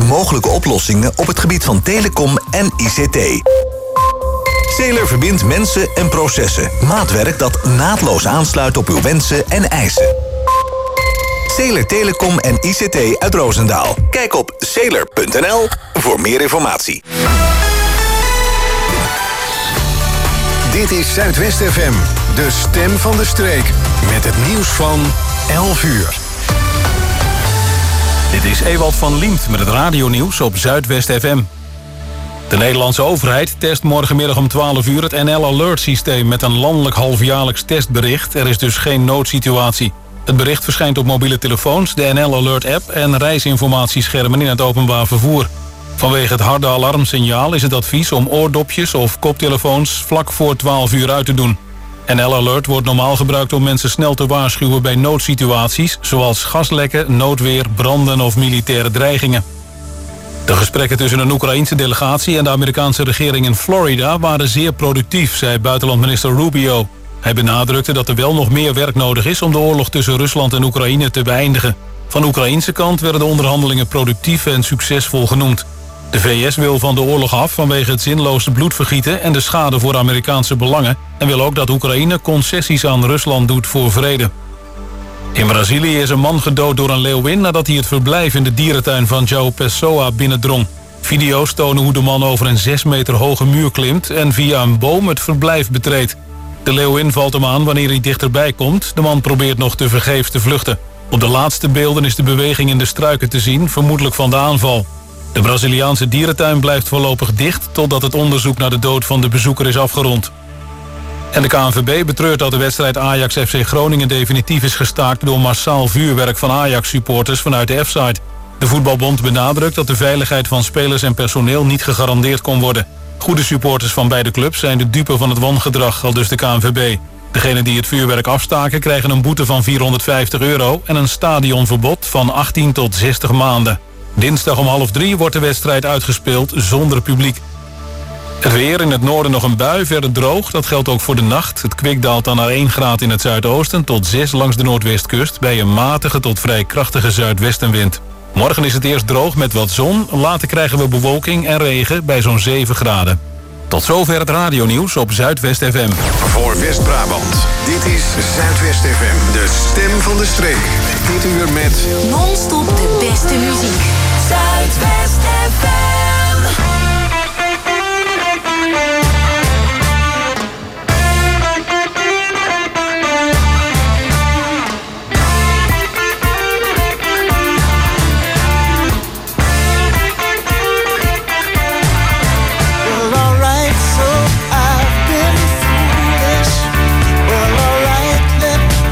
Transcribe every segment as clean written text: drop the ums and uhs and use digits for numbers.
mogelijke oplossingen op het gebied van telecom en ICT. Sailor verbindt mensen en processen. Maatwerk dat naadloos aansluit op uw wensen en eisen. Sailor Telecom en ICT uit Roosendaal. Kijk op sailor.nl voor meer informatie. Dit is Zuidwest FM, de stem van de streek. Met het nieuws van 11 uur. Dit is Ewald van Liemt met het radionieuws op Zuidwest FM. De Nederlandse overheid test morgenmiddag om 12 uur het NL Alert systeem met een landelijk halfjaarlijks testbericht. Er is dus geen noodsituatie. Het bericht verschijnt op mobiele telefoons, de NL Alert app en reisinformatieschermen in het openbaar vervoer. Vanwege het harde alarmsignaal is het advies om oordopjes of koptelefoons vlak voor 12 uur uit te doen. NL Alert wordt normaal gebruikt om mensen snel te waarschuwen bij noodsituaties, zoals gaslekken, noodweer, branden of militaire dreigingen. De gesprekken tussen een Oekraïense delegatie en de Amerikaanse regering in Florida waren zeer productief, zei buitenlandminister Rubio. Hij benadrukte dat er wel nog meer werk nodig is om de oorlog tussen Rusland en Oekraïne te beëindigen. Van de Oekraïense kant werden de onderhandelingen productief en succesvol genoemd. De VS wil van de oorlog af vanwege het zinloze bloedvergieten en de schade voor Amerikaanse belangen en wil ook dat Oekraïne concessies aan Rusland doet voor vrede. In Brazilië is een man gedood door een leeuwin nadat hij het verblijf in de dierentuin van João Pessoa binnendrong. Video's tonen hoe de man over een 6 meter hoge muur klimt en via een boom het verblijf betreedt. De leeuwin valt hem aan wanneer hij dichterbij komt. De man probeert nog tevergeefs te vluchten. Op de laatste beelden is de beweging in de struiken te zien, vermoedelijk van de aanval. De Braziliaanse dierentuin blijft voorlopig dicht totdat het onderzoek naar de dood van de bezoeker is afgerond. En de KNVB betreurt dat de wedstrijd Ajax-FC Groningen definitief is gestaakt door massaal vuurwerk van Ajax-supporters vanuit de F-site. De voetbalbond benadrukt dat de veiligheid van spelers en personeel niet gegarandeerd kon worden. Goede supporters van beide clubs zijn de dupe van het wangedrag, aldus de KNVB. Degenen die het vuurwerk afstaken krijgen een boete van €450 en een stadionverbod van 18 tot 60 maanden. Dinsdag om 2:30 wordt de wedstrijd uitgespeeld zonder publiek. Het weer, in het noorden nog een bui, verder droog. Dat geldt ook voor de nacht. Het kwik daalt dan naar 1 graad in het zuidoosten tot 6 langs de noordwestkust bij een matige tot vrij krachtige zuidwestenwind. Morgen is het eerst droog met wat zon. Later krijgen we bewolking en regen bij zo'n 7 graden. Tot zover het radionieuws op Zuidwest FM. Voor West-Brabant, dit is Zuidwest FM, de stem van de streek. Dit uur met non-stop de beste muziek. Zuidwest FM.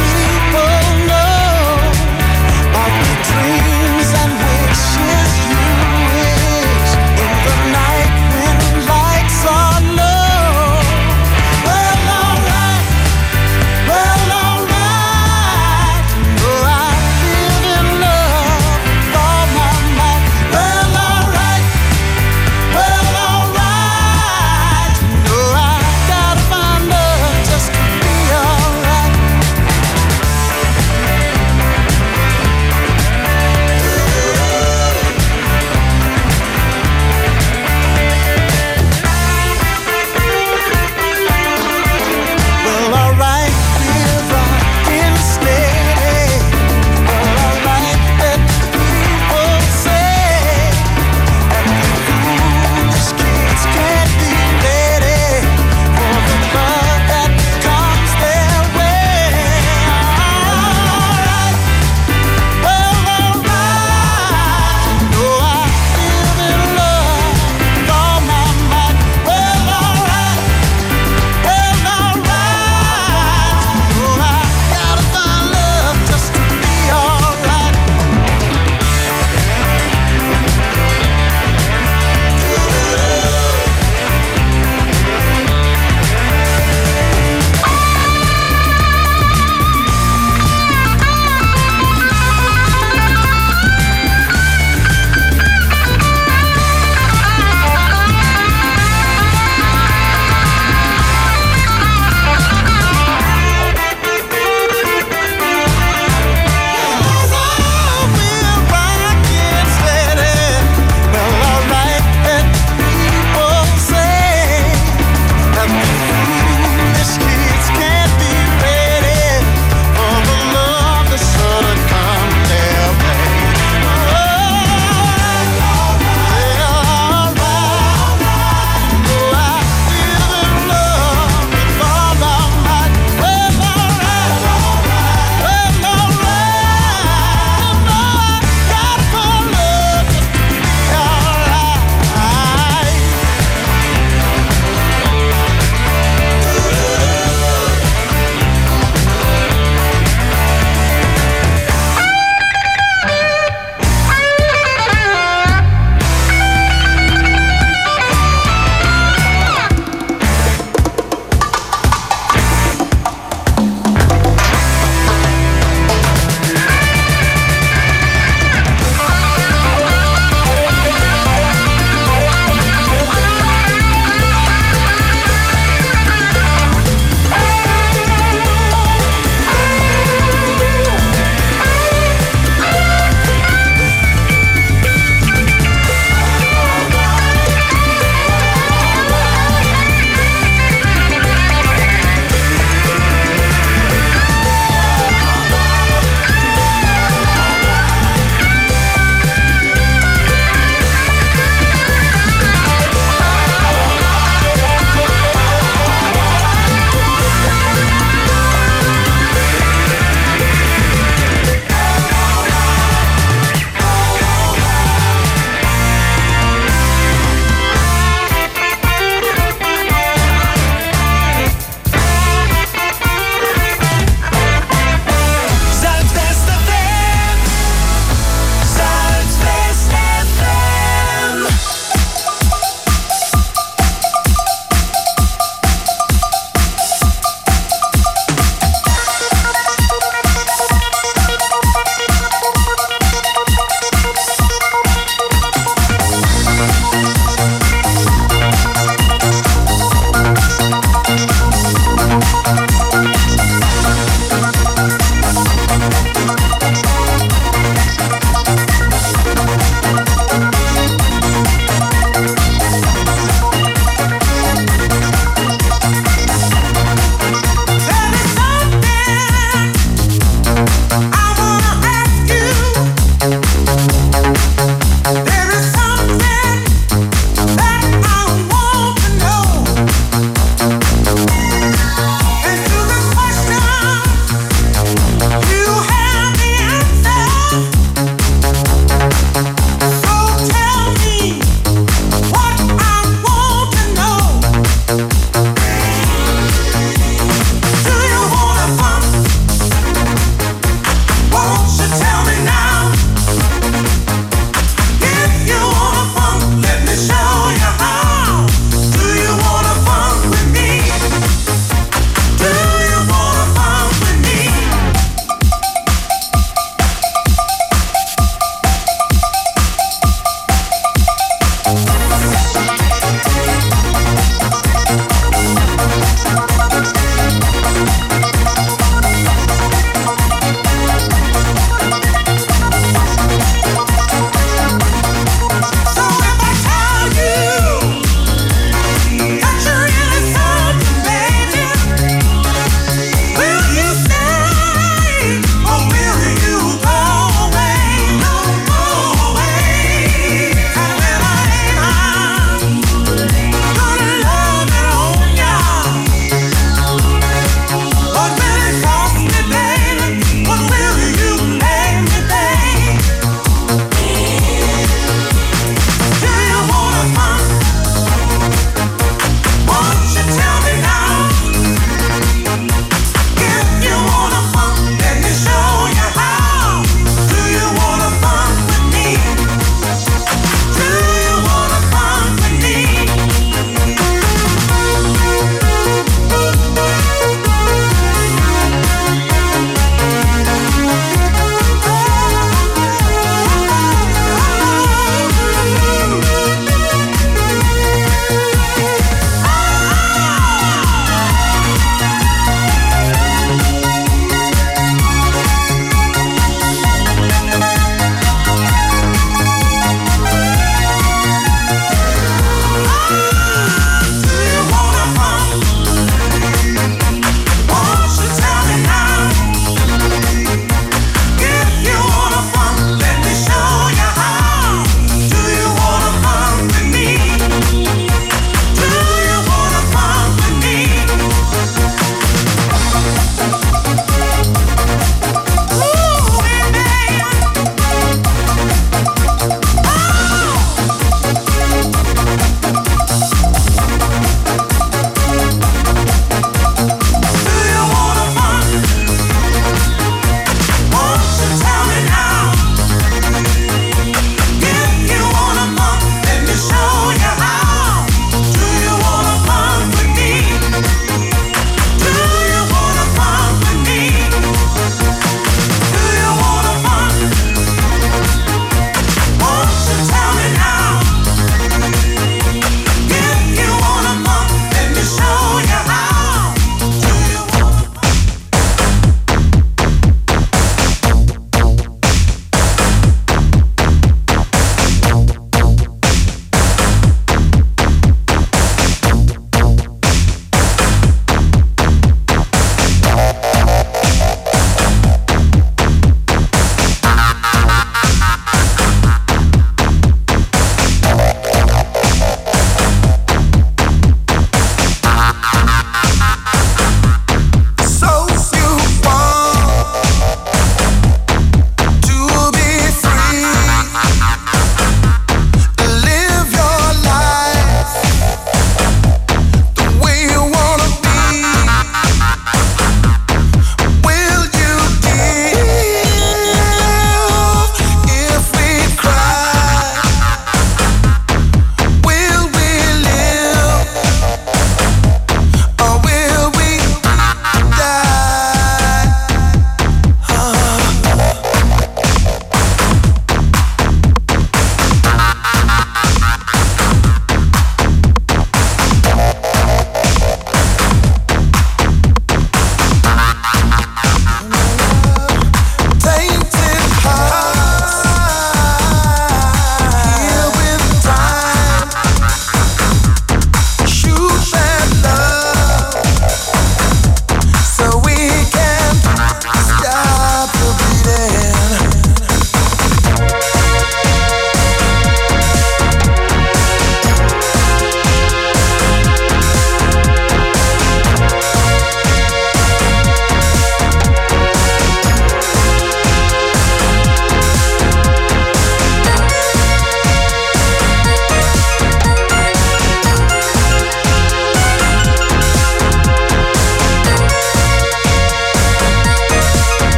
Dreams and wishes you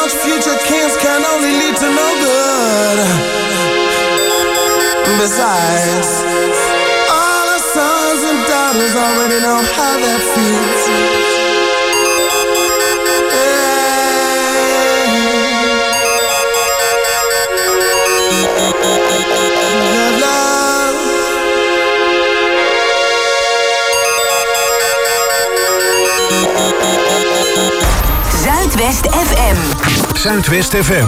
much future kings can only lead to no good. Besides, all our sons and daughters already know how that feels. Zuidwest FM. Zuidwest FM.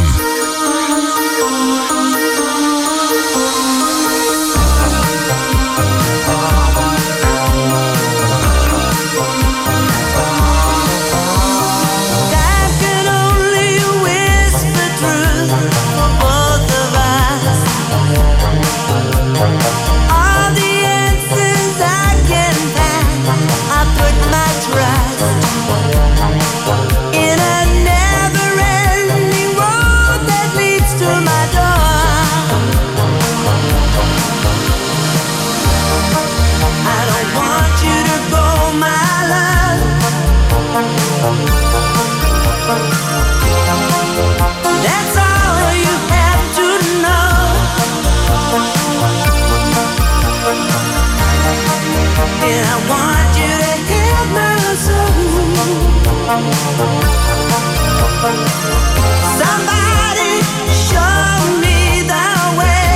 Somebody show me the way,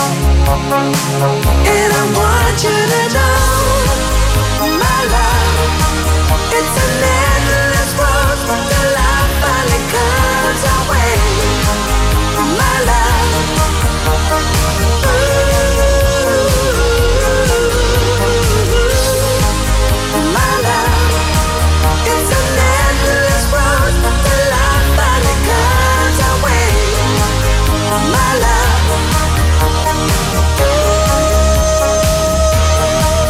and I want you to know, my love, it's an endless road till life finally comes our way, my love. My love, it's an endless road till life finally comes our way, my love.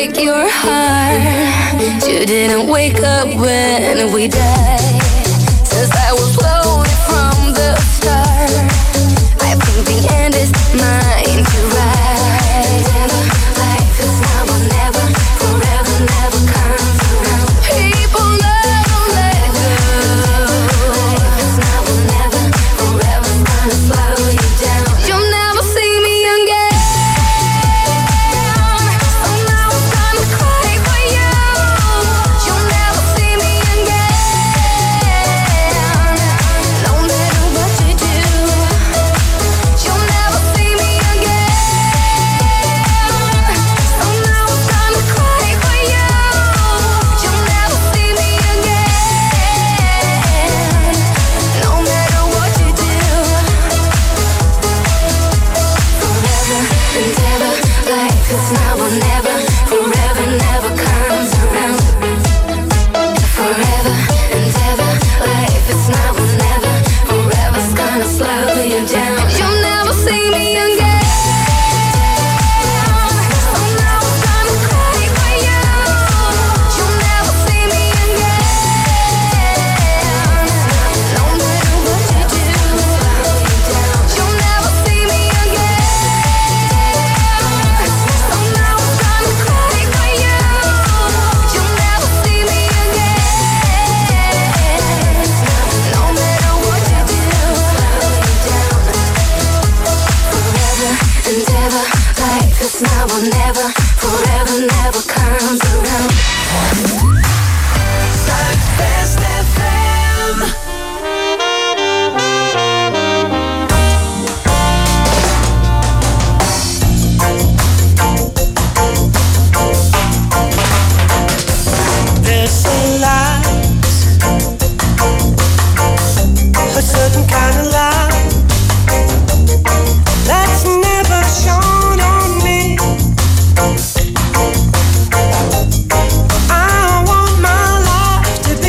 break your heart. You didn't wake up when we died. Since I was lonely from the start, I think the end is mine to ride. Life is now or never, forever never comes around. People never let go. Life is now or never, forever's gonna slow you down. You'll never see me again. So now I'm gonna cry for you. You'll never see me again. No matter what you do, you'll never see me again. So now I'm gonna cry for you. You'll never see me again. No matter what you do. Forever and ever, life is now or never. Forever never comes around. Forever and ever, life is now or never. Forever's gonna slow you down. You'll never see me again. So now I'm gonna cry for you. You'll never see me again. No matter what you do, you'll never see me again. So now I'm gonna cry for you. You'll never see me again. No matter what you do, forever and ever, life is now or never. Forever never comes around. Zuidwest FM. There's a light, a certain kind of light that's never shone on me. I want my life to be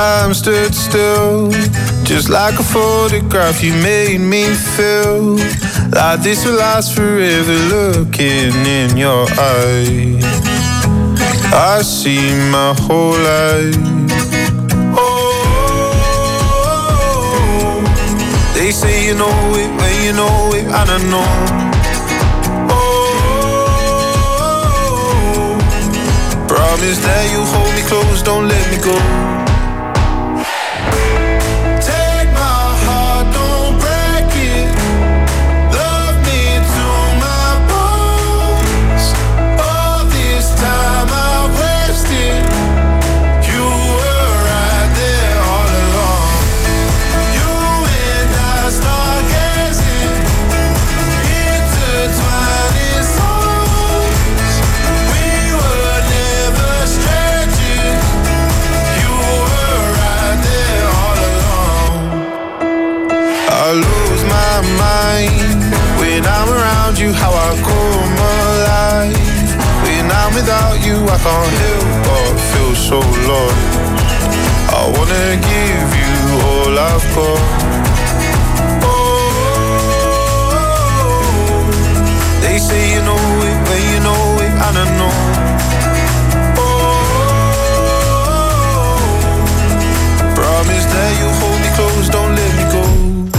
Time stood still, just like a photograph. You made me feel like this will last forever. Looking in your eyes, I see my whole life. Oh, they say you know it when you know it, I don't know. Oh, promise that you hold me close, don't let me go. How I come alive when I'm without you, I can't help but feel so lost. I wanna give you all I've got. Oh, they say you know it when you know it, I don't know. Oh, promise that you hold me close, don't let me go.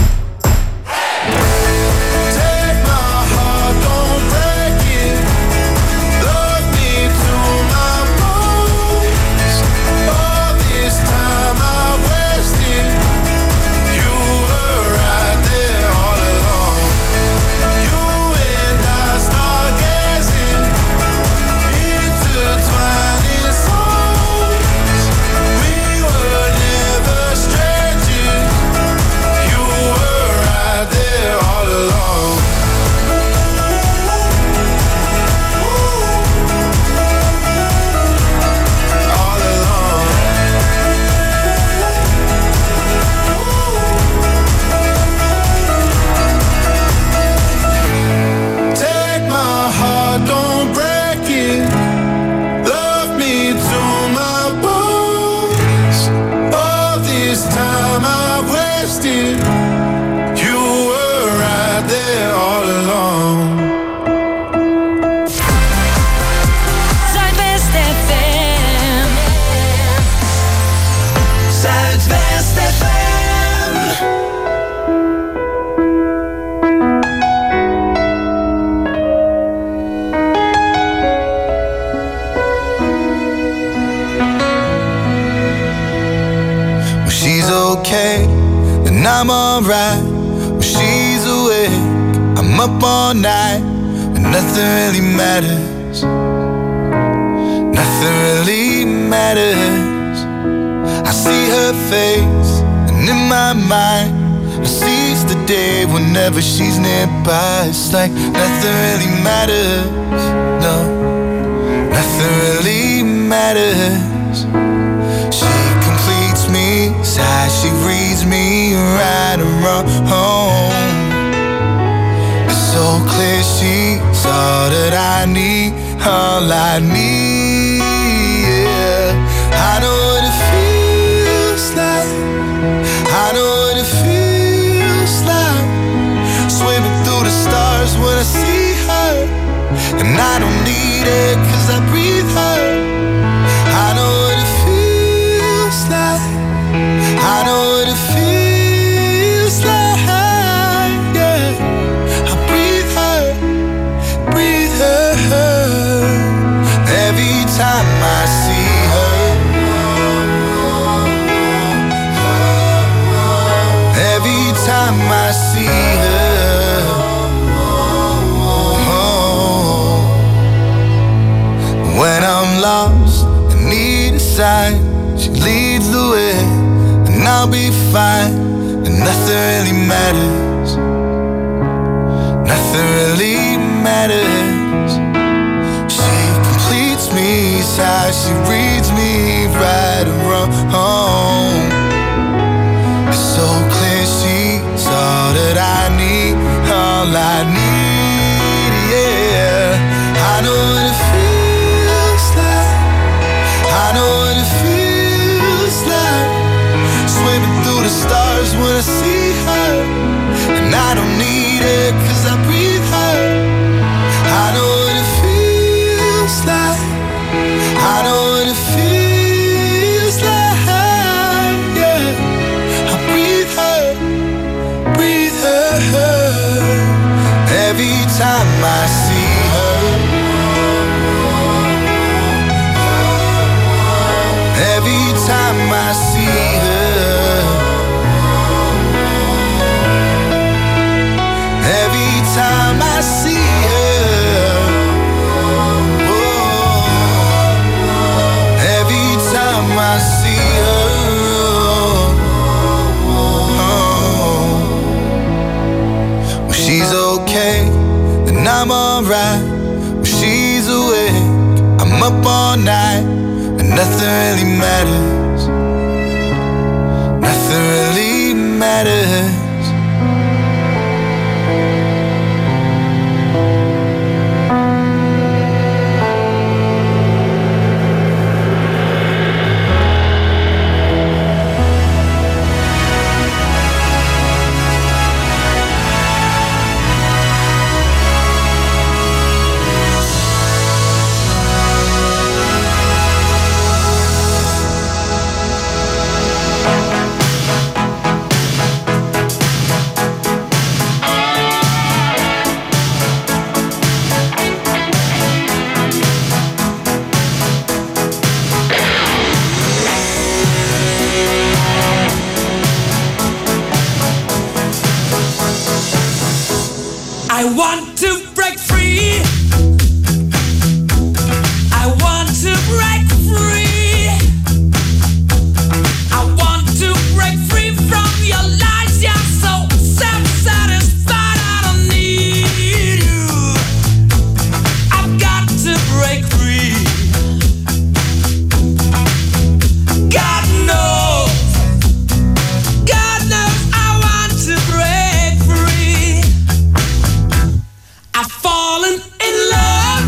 I'm alright when she's awake. I'm up all night when nothing really matters. Nothing really matters. I see her face and in my mind I seize the day whenever she's nearby. It's like nothing really matters. No, nothing really matters. She completes me, sighs, she reads me right and wrong. It's so clear she's all that I need, all I need. Yeah. I know what it feels like. I know what it feels like. Swimming through the stars when I see her, and I don't need it 'cause I breathe her. I know what it feels like. I know what it feels like, yeah. I breathe her, breathe her. Every time I see her, every time I see her, when I'm lost and need a sign, she leads the way. And I'll be fine, and nothing really matters. Nothing really matters. She completes me, sighs, she reads me right and wrong. It's so clear she's all that I need, all I need, yeah. I know what it feels like. I know what it feels like. time I see her, every time I see her, oh, every time I see her, oh, when she's okay, then I'm alright. When she's awake, I'm up all night, and nothing really matters. Nothing really matters. I want to break free. I want to break free. I want to break free from your lies. You're so self-satisfied. I don't need you. I've got to break free. God knows I want to break free. I've fallen in love.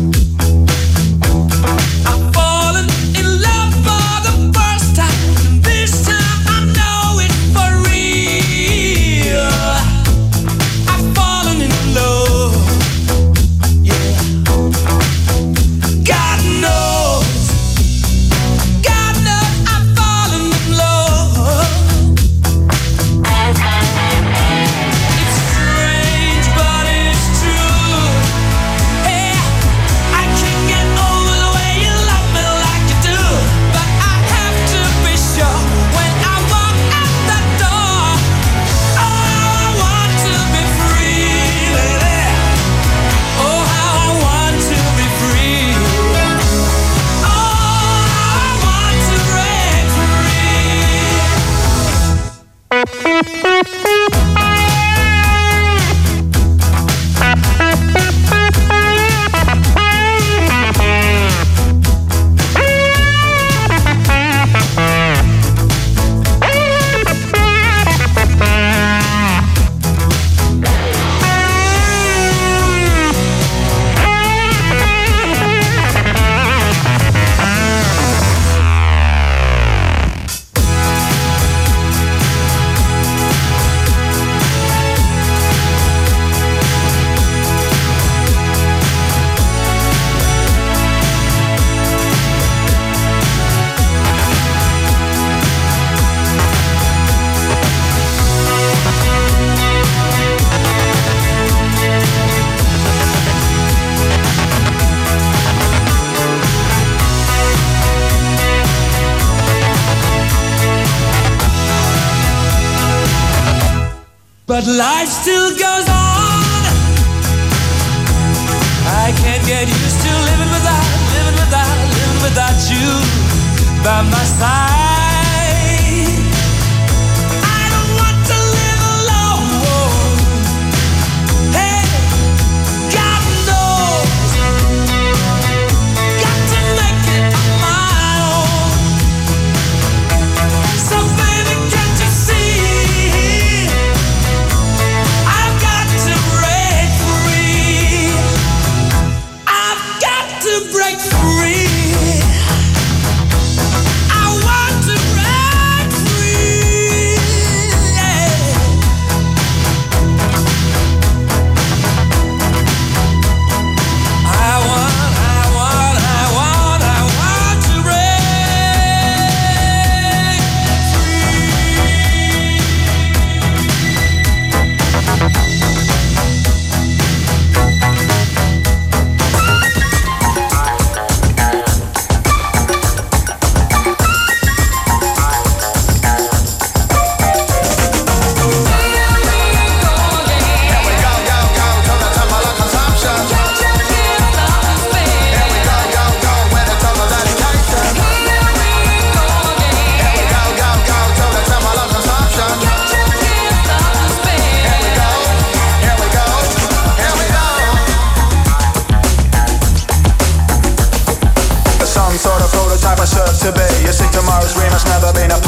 I've fallen in love for the first time. This time I know it's for real. I've fallen in love. Yeah. God knows I've fallen in love. It's strange, but it's true. Hey, I can't get over the way you love me like you do. But I have to be sure when I walk out the door. Oh, I want to be free, baby. Oh, how I want to be free. Oh, I want to break But life still goes on. I can't get used to living without you by my side. I don't want to live alone. Hey, God knows, got to make it on my own. So baby, can't you see? I've got to break free. I've got to break free. I want to break free. Yeah. I want to break free.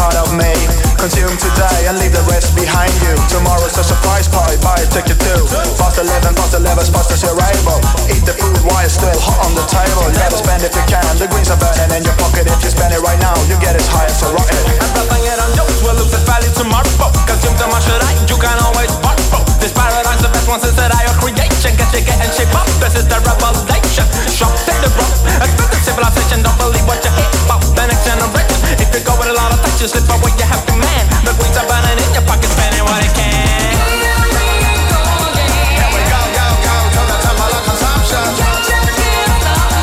part of me. Consume today and leave the rest behind you. Tomorrow's a surprise party, buy a ticket too. Faster living, faster living, fast as you're able. Eat the food while it's still hot on the table. You gotta spend if you can, the greens are burning in your pocket. If you spend it right now, you get as high as a rocket. Everything it on jokes will lose its value tomorrow. Consume too much today, you can always borrow. This paradise, the best one since that I creation. Get you getting shape up, this is the revelation. Shop, take the rope, expensive civilization. Don't believe what you hear about the next generation. If you go with a lot of touches, slip away, you have to man. The greens are burning in your pocket, spending what it can. Here we go, go, go, to the temple of consumption.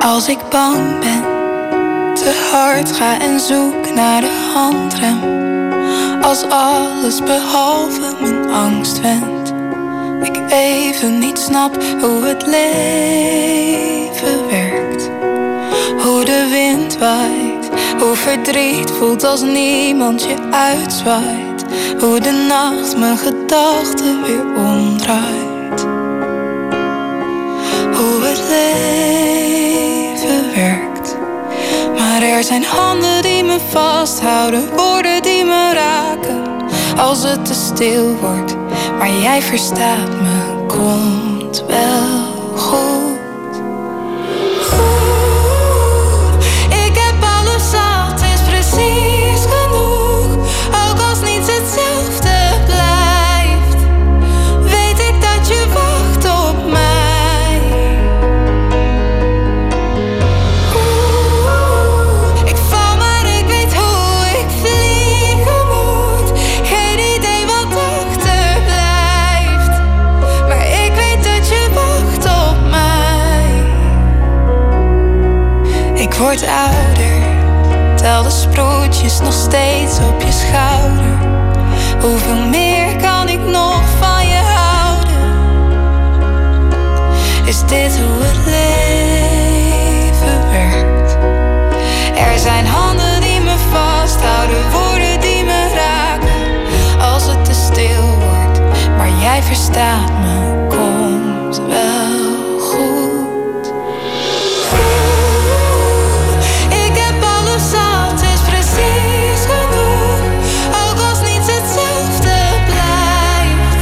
Als ik bang ben, te hard ga en zoek naar de handrem. Als alles behalve mijn angst wendt. Ik even niet snap hoe het leven werkt. Hoe de wind waait, hoe verdriet voelt als niemand je uitzwaait. Hoe de nacht mijn gedachten weer omdraait. Hoe het leven werkt. Maar er zijn handen die me vasthouden, woorden die me raken. Als het te stil wordt, maar jij verstaat me, komt wel goed. Ik heb alles al, het is precies genoeg. Ook als niets hetzelfde blijft, weet ik dat je wacht op mij. Ik val, maar ik weet hoe ik vliegen moet. Geen idee wat achterblijft, maar ik weet dat je wacht op mij. Ik word ouder, tel de sproetjes nog steeds op je schouder. Hoeveel meer kan ik nog van je houden? Is dit hoe het leven werkt? Er zijn handen die me vasthouden, woorden die me raken. Als het te stil wordt, maar jij verstaat me, komt wel goed. Ik heb alles al, het is precies genoeg. Ook als niets hetzelfde blijft,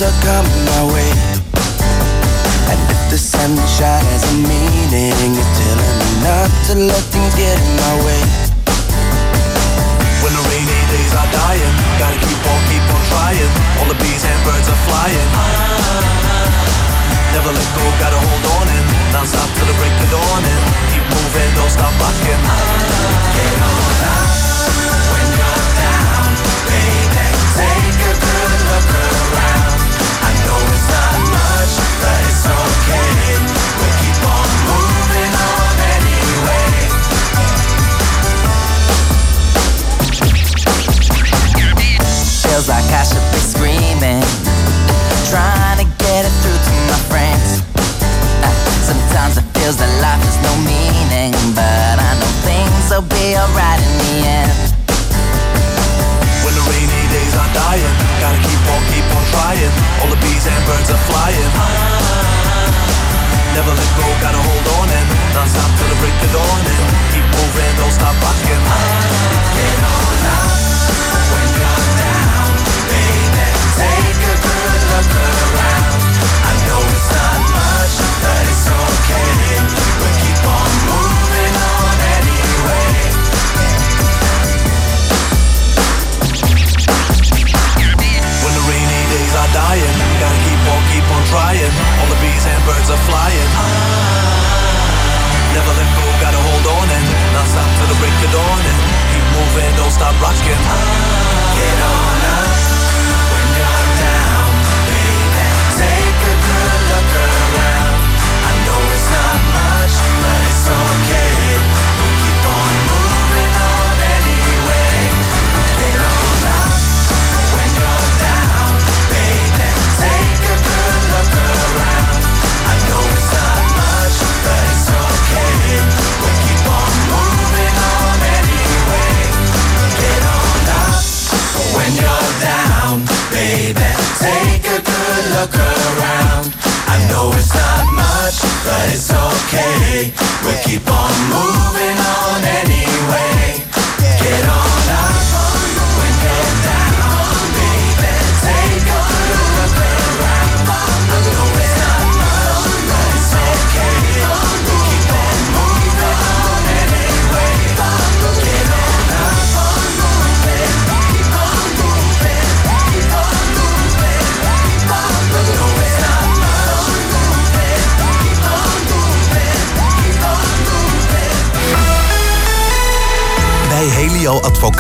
are coming my way. And if the sunshine has a meaning, it's telling me not to let things get in my way. When the rainy days are dying, gotta keep on trying. All the bees and birds are flying. Never let go, gotta hold on in. Non-stop till the break of dawn and keep moving, don't stop rocking. Get on up when you're down, baby. Take a good look around. I know it's not much, but it's okay. We'll keep on moving on anyway. Feels like I should be screaming, trying to get it through to my friends. Sometimes it feels that life has no meaning, but I know things will be alright in the end. When the rainy days are dying, gotta keep on trying. All the bees and birds are flying. Never let go, gotta hold on and non-stop till the break of dawn and keep moving, don't stop rocking. Get on up when you're down, baby. Take a good look around. I know it's not much, but it's okay. We'll keep on moving on anyway. When the rainy days are dying, gotta keep on trying. All the bees and birds are flying. Never let go, gotta hold on and non-stop till the break of dawn and keep moving, don't stop rocking. Get on up when you're down, baby. Take a good look around. I know it's not much, but it's okay. We'll keep on moving on anyway. Get on up when you're down, baby. Take a good look around. I know it's not much, but it's okay. We'll keep on moving on anyway. Get on up when you're down, baby. Take a good look around. I know it's not much, but it's okay. We'll keep on moving on anyway. Get on up when you're down, baby. Take a good look around. I know it's not much, but it's okay. We'll keep on moving on anyway. Get on up, keep on moving, keep on moving, keep on moving. I know it's not much, keep on moving, keep on moving. Bij Helio Advocaat